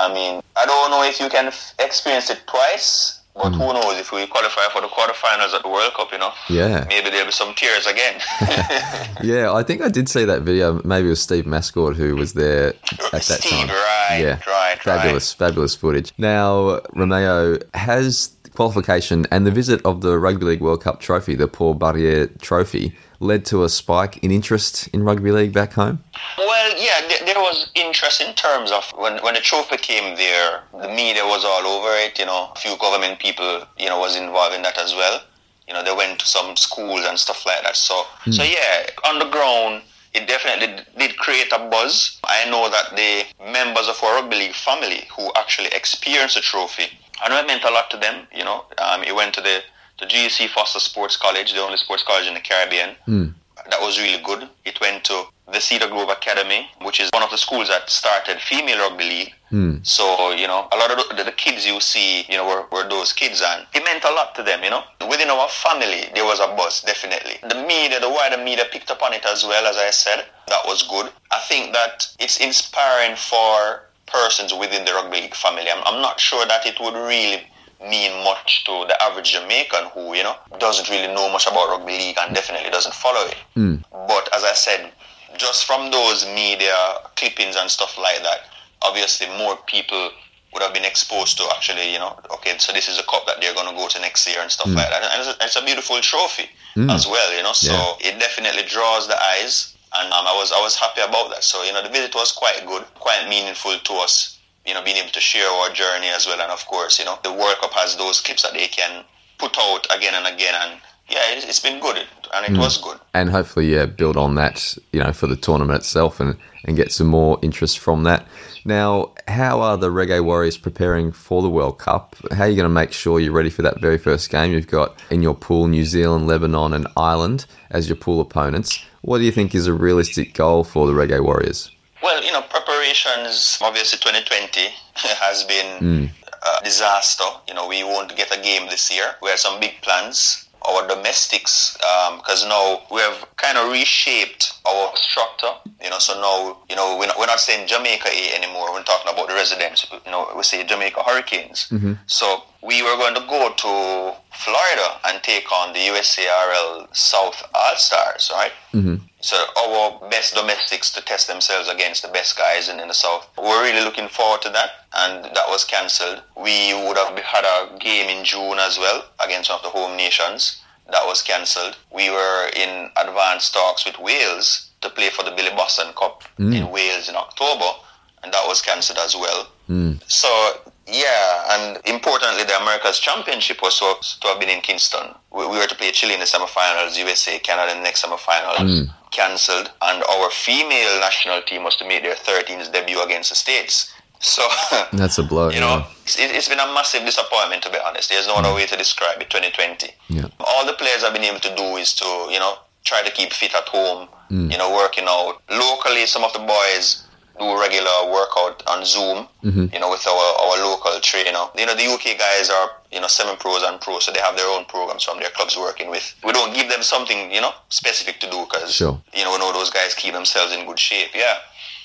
I don't know if you can experience it twice. But who knows, if we qualify for the quarterfinals at the World Cup, Yeah. maybe there'll be some tears again. Yeah, I think I did see that video. Maybe it was Steve Mascord who was there at that time. Right. Fabulous footage. Now, Romeo, has qualification and the visit of the Rugby League World Cup trophy, the Paul Barriere Trophy, led to a spike in interest in rugby league back home? Well, yeah, there was interest in terms of when the trophy came there, the media was all over it, a few government people, was involved in that as well. They went to some schools and stuff like that. So yeah, on the ground, it definitely did create a buzz. I know that the members of our rugby league family who actually experienced the trophy, I know it meant a lot to them, it went to the GC Foster Sports College, the only sports college in the Caribbean. That was really good. It went to the Cedar Grove Academy, which is one of the schools that started female rugby league. So, a lot of the kids you see, were those kids, and it meant a lot to them, Within our family, there was a buzz, definitely. The wider media picked up on it as well, as I said. That was good. I think that it's inspiring for persons within the rugby league family. I'm not sure that it would really mean much to the average Jamaican who, doesn't really know much about rugby league and definitely doesn't follow it. But as I said, just from those media clippings and stuff like that, obviously more people would have been exposed to actually, okay, so this is a cup that they're going to go to next year and stuff like that. And it's a beautiful trophy as well, so it definitely draws the eyes. And I was happy about that. So, the visit was quite good, quite meaningful to us, being able to share our journey as well. And of course, the World Cup has those clips that they can put out again and again. And yeah, it's been good. And it was good. And hopefully, build on that, for the tournament itself and get some more interest from that. Now, how are the Reggae Warriors preparing for the World Cup? How are you going to make sure you're ready for that very first game? You've got in your pool New Zealand, Lebanon and Ireland as your pool opponents. What do you think is a realistic goal for the Reggae Warriors? Well, preparations, obviously 2020 has been a disaster. We won't get a game this year. We had some big plans. Our domestics, because now we have kind of reshaped our structure, so now, we're not saying Jamaica A anymore. We're talking about the residents, we say Jamaica Hurricanes. So we were going to go to Florida and take on the USARL South All-Stars, right? So our best domestics to test themselves against the best guys in the South. We're really looking forward to that, and that was cancelled. We would have had a game in June as well against one of the home nations. That was cancelled. We were in advanced talks with Wales to play for the Billy Boston Cup in Wales in October, and that was cancelled as well. So, yeah, and importantly, the America's Championship was to have been in Kingston. We were to play Chile in the semifinals, USA, Canada in the next semifinals. Cancelled, and our female national team was to make their 13th debut against the States. So that's a blow. It's been a massive disappointment, to be honest. There's no other way to describe it. 2020. All the players have been able to do is to try to keep fit at home, working out. Locally, some of the boys do regular workout on Zoom, with our local trainer. The UK guys are, semi-pros and pros, so they have their own programs from their clubs working with. We don't give them something, specific to do because, we know those guys keep themselves in good shape, yeah.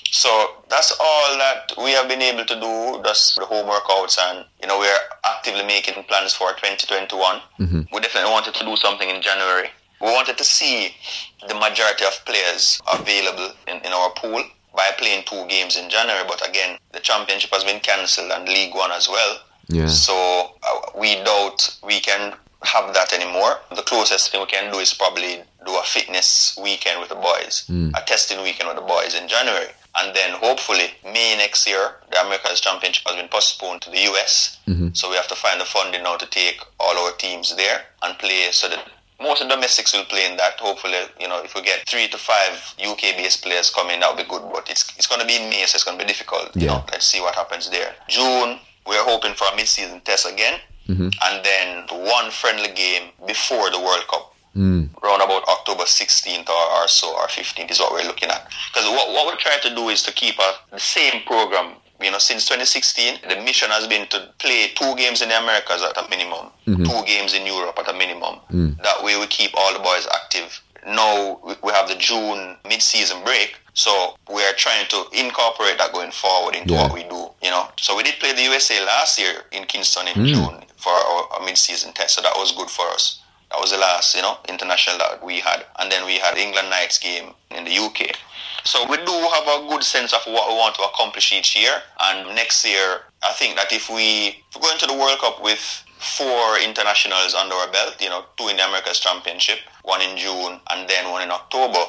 So that's all that we have been able to do, just the home workouts, and, we're actively making plans for 2021. We definitely wanted to do something in January. We wanted to see the majority of players available in our pool by playing 2 games in January, but again, the championship has been cancelled and League One as well. Yeah. So we doubt we can have that anymore. The closest thing we can do is probably do a fitness weekend with the boys, a testing weekend with the boys in January. And then hopefully May next year, the Americas Championship has been postponed to the US. So we have to find the funding now to take all our teams there and play, so that most of the domestics will play in that. Hopefully, if we get 3 to 5 UK-based players coming, that would be good. But it's going to be in May, so it's going to be difficult. Let's see what happens there. June, we're hoping for a mid-season test again. And then 1 friendly game before the World Cup. Around about October 16th or so, or 15th is what we're looking at. Because what we're trying to do is to keep the same program. Since 2016, the mission has been to play 2 games in the Americas at a minimum, 2 games in Europe at a minimum. That way we keep all the boys active. Now we have the June mid-season break, so we are trying to incorporate that going forward into what we do. So we did play the USA last year in Kingston in June for our mid-season test, so that was good for us. That was the last, international that we had. And then we had England Knights game in the UK. So we do have a good sense of what we want to accomplish each year. And next year, I think that if we go into the World Cup with 4 internationals under our belt, 2 in the Americas Championship, 1 in June, and then 1 in October,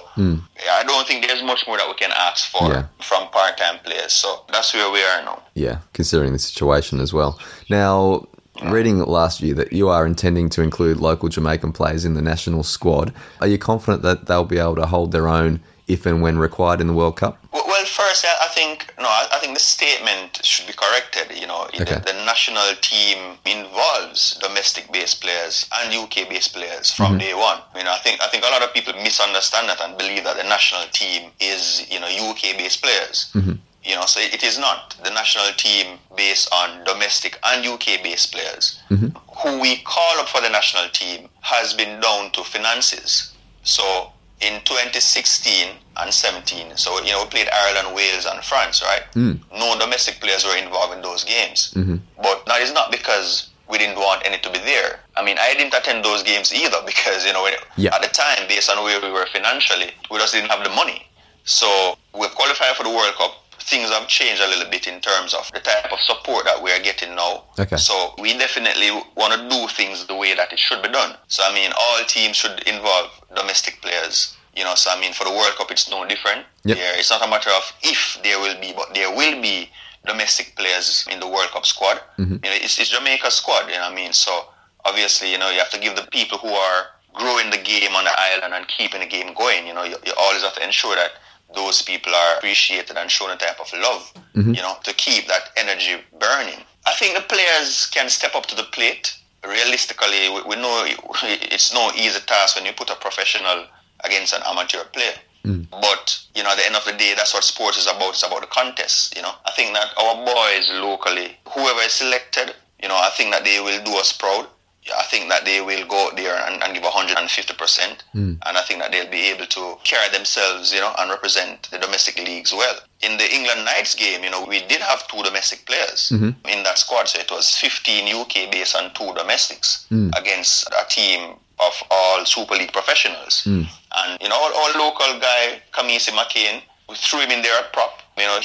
I don't think there's much more that we can ask for from part-time players. So that's where we are now. Yeah, considering the situation as well. Now, reading last year that you are intending to include local Jamaican players in the national squad, are you confident that they'll be able to hold their own if and when required in the World Cup? Well, first, I think the statement should be corrected. The national team involves domestic-based players and UK-based players from day one. I think a lot of people misunderstand that and believe that the national team is UK-based players. So it is not. The national team based on domestic and UK-based players. Who we call up for the national team has been down to finances. So in 2016 and 17, so we played Ireland, Wales and France, right? No domestic players were involved in those games. But that is not because we didn't want any to be there. I didn't attend those games either because, at the time, based on where we were financially, we just didn't have the money. So we've qualified for the World Cup. Things have changed a little bit in terms of the type of support that we are getting now. So we definitely want to do things the way that it should be done. So all teams should involve domestic players. For the World Cup it's no different. It's not a matter of if there will be, but there will be domestic players in the World Cup squad. It's Jamaica's squad, So obviously, you have to give the people who are growing the game on the island and keeping the game going. You always have to ensure that those people are appreciated and shown a type of love, to keep that energy burning. I think the players can step up to the plate. Realistically, we know it's no easy task when you put a professional against an amateur player. But, at the end of the day, that's what sports is about. It's about the contest, I think that our boys locally, whoever is selected, I think that they will do us proud. I think that they will go out there and give 150%. And I think that they'll be able to carry themselves, and represent the domestic leagues well. In the England Knights game, we did have 2 domestic players in that squad. So it was 15 UK based and 2 domestics against a team of all Super League professionals. And, our local guy, Kamisi McCain, we threw him in there at prop.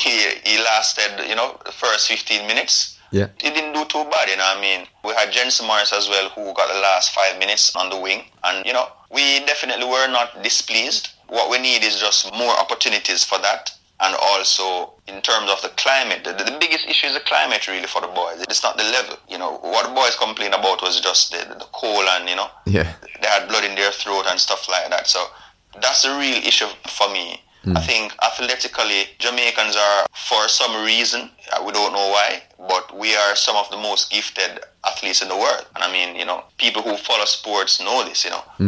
He lasted, the first 15 minutes. He didn't do too bad, We had Jensen Morris as well, who got the last 5 minutes on the wing. And, we definitely were not displeased. What we need is just more opportunities for that. And also, in terms of the climate, the biggest issue is the climate, really, for the boys. It's not the level. What the boys complained about was just the cold and, they had blood in their throat and stuff like that. So that's the real issue for me. I think athletically, Jamaicans are, for some reason, we don't know why, but we are some of the most gifted athletes in the world. And I mean, people who follow sports know this,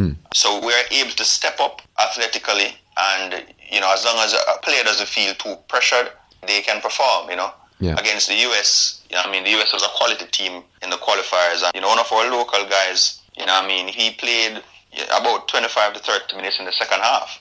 So we are able to step up athletically, and, as long as a player doesn't feel too pressured, they can perform, Against the US, the US was a quality team in the qualifiers. And, one of our local guys, he played about 25 to 30 minutes in the second half,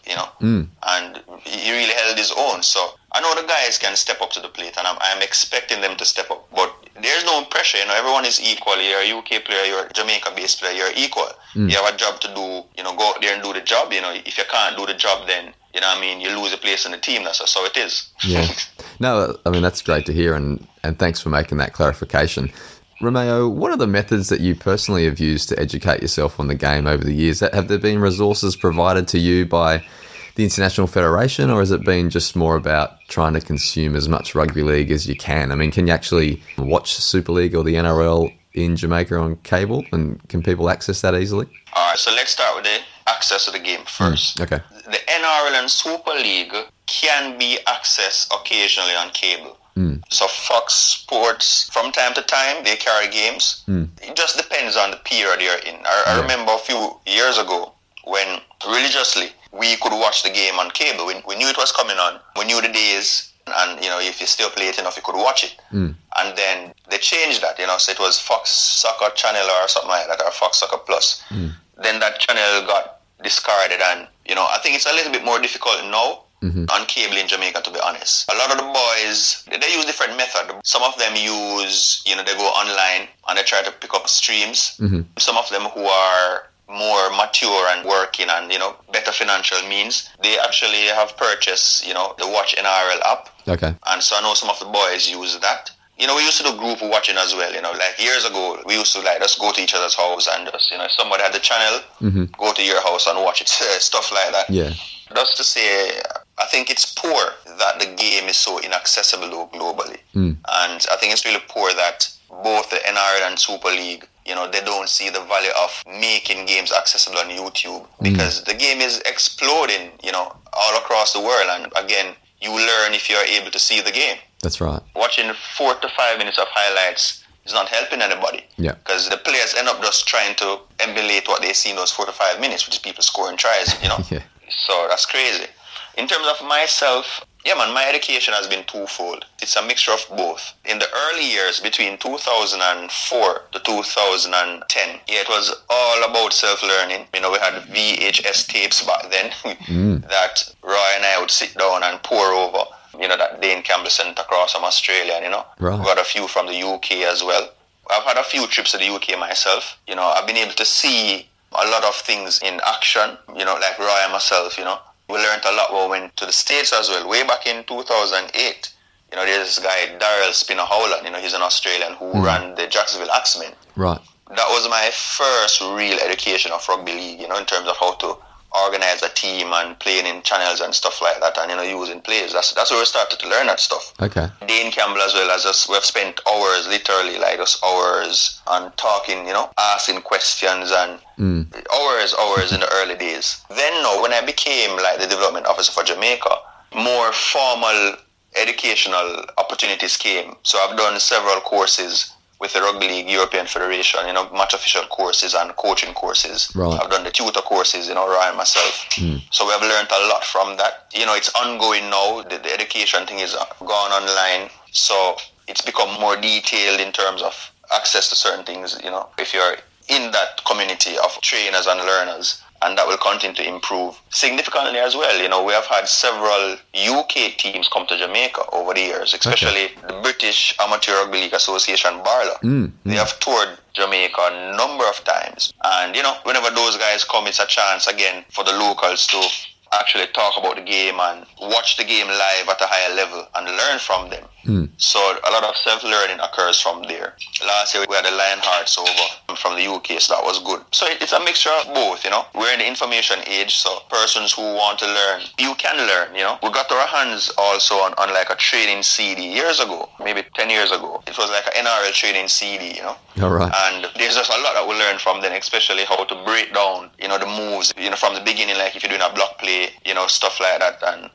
and he really held his own. So I know the guys can step up to the plate, and I'm expecting them to step up. But there's no pressure, everyone is equal. You're a UK player, you're a Jamaica-based player, you're equal. You have a job to do, go out there and do the job. If you can't do the job, then, you lose a place in the team. That's how it is. Yeah. No, I mean, that's great to hear, and thanks for making that clarification. Romeo, what are the methods that you personally have used to educate yourself on the game over the years? Have there been resources provided to you by the International Federation, or has it been just more about trying to consume as much rugby league as you can? I mean, can you actually watch Super League or the NRL in Jamaica on cable, and can people access that easily? All right, so let's start with the access to the game first. Okay. The NRL and Super League can be accessed occasionally on cable. So Fox Sports, from time to time, they carry games. It just depends on the period you're in. I remember a few years ago when religiously we could watch the game on cable. We knew it was coming on. We knew the days, and if you still play it enough, you could watch it. And then they changed that, so it was Fox Soccer Channel or something like that, or Fox Soccer Plus. Then that channel got discarded, and I think it's a little bit more difficult now. On cable in Jamaica, to be honest. A lot of the boys, they use different methods. Some of them use, they go online and they try to pick up streams. Some of them who are more mature and working and, better financial means, they actually have purchased, the Watch NRL app. Okay. And so I know some of the boys use that. We used to do group watching as well, like years ago, we used to just go to each other's house and just, if somebody had the channel, go to your house and watch it, stuff like that. Yeah. Just to say, I think it's poor that the game is so inaccessible globally. And I think it's really poor that both the NRL and Super League, they don't see the value of making games accessible on YouTube, because the game is exploding, all across the world. And again, you learn if you're able to see the game. That's right. Watching 4 to 5 minutes of highlights is not helping anybody. Yeah. Because the players end up just trying to emulate what they see in those 4 to 5 minutes, which is people scoring tries, Yeah. So that's crazy. In terms of myself, my education has been twofold. It's a mixture of both. In the early years, between 2004 to 2010, it was all about self-learning. We had VHS tapes back then that Roy and I would sit down and pour over. That Dane Campbell sent across from Australia, Right. We got a few from the UK as well. I've had a few trips to the UK myself. I've been able to see a lot of things in action, like Roy and myself, We learned a lot when we went to the States as well. Way back in 2008, there's this guy, Daryl Spinner-Howland, he's an Australian who ran the Jacksonville Axemen. Right. That was my first real education of rugby league, in terms of how to organize a team and playing in channels and stuff like that, and using players. That's where we started to learn that stuff. Okay. Dane Campbell as well, as us, we've spent hours, literally like just hours, on talking, asking questions and hours in the early days. Then now, when I became like the development officer for Jamaica, more formal educational opportunities came. So I've done several courses with the Rugby League European Federation, match official courses and coaching courses. Right. I've done the tutor courses, Ryan and myself. So we have learned a lot from that. It's ongoing now. The education thing is gone online. So it's become more detailed in terms of access to certain things, if you're in that community of trainers and learners. And that will continue to improve significantly as well. We have had several UK teams come to Jamaica over the years, especially the British Amateur Rugby League Association, BARLA. They have toured Jamaica a number of times. And, whenever those guys come, it's a chance, again, for the locals to actually talk about the game and watch the game live at a higher level and learn from them. So a lot of self-learning occurs from there. Last year we had the Lionhearts over from the UK, so that was good. So it's a mixture of both, We're in the information age, so persons who want to learn, you can learn, We got our hands also on like a training CD years ago, maybe 10 years ago. It was like an NRL training CD, All right. And there's just a lot that we learn from them, especially how to break down, the moves, from the beginning, like if you're doing a block play, stuff like that, and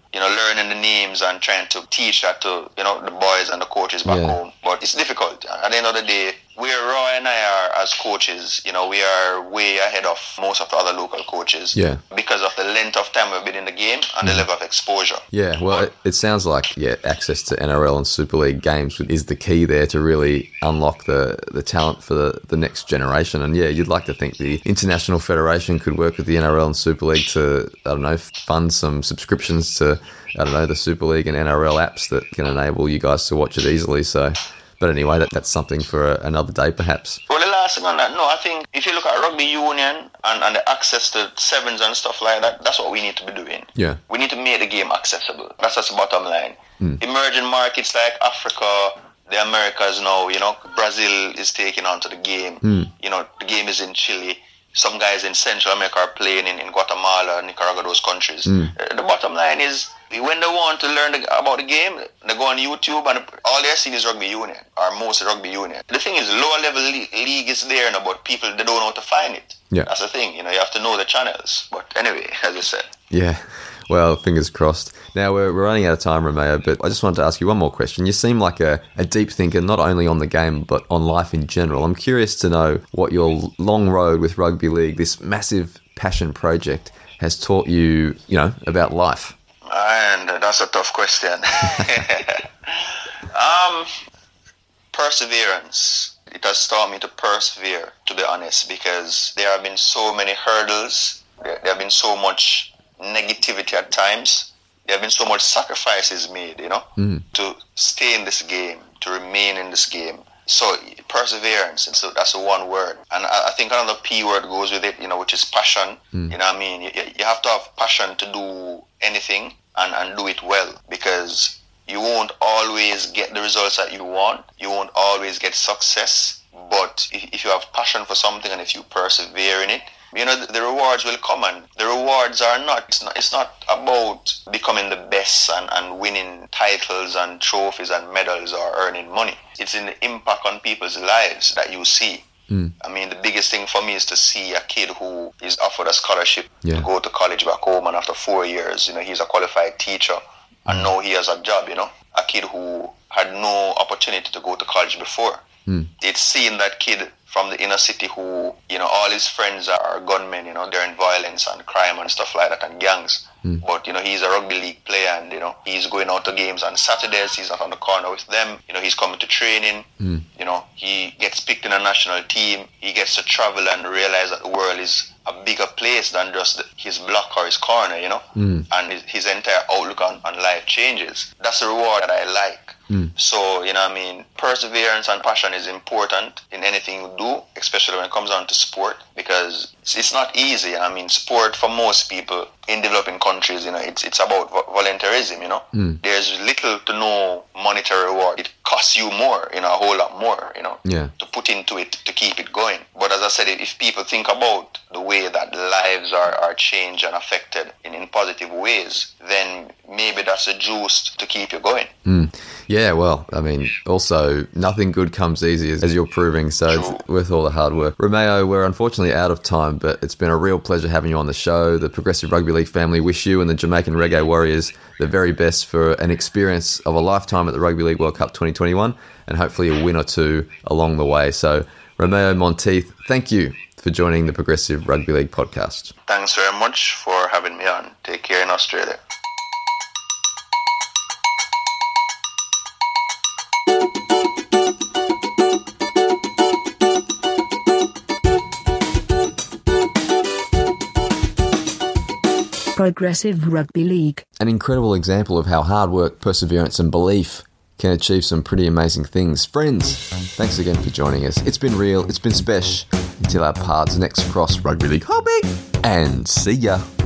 learning the names and trying to teach that to, the boys and the coaches back home. But it's difficult. At the end of the day, where Roy and I are as coaches, we are way ahead of most of the other local coaches because of the length of time we've been in the game and the level of exposure. Yeah, well, it sounds like, access to NRL and Super League games is the key there to really unlock the talent for the next generation. And, you'd like to think the International Federation could work with the NRL and Super League to, fund some subscriptions to, the Super League and NRL apps that can enable you guys to watch it easily. So... But anyway, that's something for another day, perhaps. Well, the last thing on that, I think if you look at rugby union and the access to sevens and stuff like that, that's what we need to be doing. Yeah. We need to make the game accessible. That's the bottom line. Emerging markets like Africa, the Americas now, Brazil is taking on to the game. The game is in Chile. Some guys in Central America are playing in Guatemala, Nicaragua, those countries. The bottom line is, when they want to learn about the game, they go on YouTube and all they're seeing is rugby union, or most rugby union. The thing is, lower level league is there, but people, they don't know how to find it. Yeah. That's the thing, you have to know the channels. But anyway, as I said. Yeah, well, fingers crossed. Now, we're running out of time, Romeo, but I just wanted to ask you one more question. You seem like a deep thinker, not only on the game, but on life in general. I'm curious to know what your long road with rugby league, this massive passion project, has taught you, about life. And that's a tough question. Perseverance. It has taught me to persevere, to be honest, because there have been so many hurdles. There have been so much negativity at times. There have been so much sacrifices made, to stay in this game, to remain in this game. So perseverance, and so that's the one word. And I think another P word goes with it, which is passion. You know what I mean? You have to have passion to do anything and do it well, because you won't always get the results that you want. You won't always get success. But if you have passion for something and if you persevere in it, the rewards will come. And the rewards are it's not about becoming the best and winning titles and trophies and medals or earning money. It's in the impact on people's lives that you see. I mean, the biggest thing for me is to see a kid who is offered a scholarship to go to college back home, and after 4 years, he's a qualified teacher, and now he has a job, a kid who had no opportunity to go to college before. It's seeing that kid from the inner city who, all his friends are gunmen, they're in violence and crime and stuff like that, and gangs. But, he's a rugby league player, and, he's going out to games on Saturdays, he's out on the corner with them, he's coming to training, he gets picked in a national team, he gets to travel and realize that the world is a bigger place than just his block or his corner, and his entire outlook on life changes. That's the reward that I like. So, perseverance and passion is important in anything you do, especially when it comes down to sport, because it's not easy. Sport for most people in developing countries, it's about volunteerism, There's little to no monetary reward. It costs you more, a whole lot more, to put into it to keep it going. But as I said, if people think about the way that lives are changed and affected in positive ways, then maybe that's a juice to keep you going. Yeah, well, also nothing good comes easy, as you're proving, so it's worth all the hard work. Romeo, we're unfortunately out of time, but it's been a real pleasure having you on the show. The Progressive Rugby League family wish you and the Jamaican Reggae Warriors the very best for an experience of a lifetime at the Rugby League World Cup 2021, and hopefully a win or two along the way. So, Romeo Monteith, thank you for joining the Progressive Rugby League podcast. Thanks very much for having me on. Take care in Australia. Progressive Rugby League. An incredible example of how hard work, perseverance and belief can achieve some pretty amazing things. Friends, thanks again for joining us. It's been real, it's been special. Until our paths next cross, Rugby League hobby, and see ya.